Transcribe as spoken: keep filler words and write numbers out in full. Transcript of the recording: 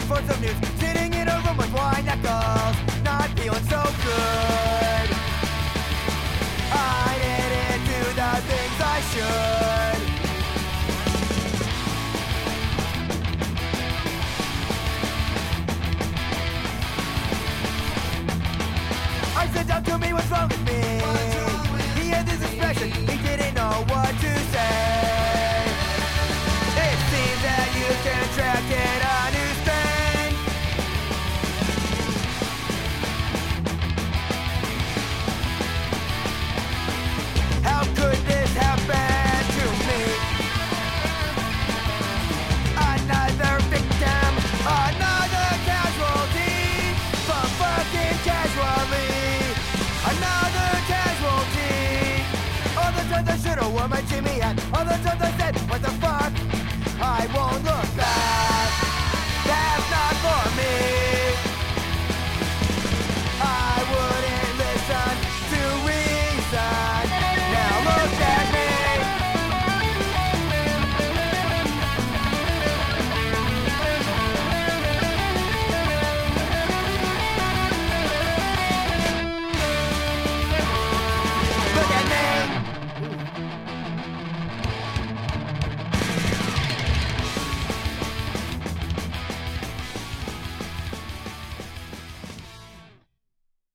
for some news. Sitting in a room with wine knuckles, not feeling so good. I didn't do the things I should. I said, "Down to me, what's wrong?"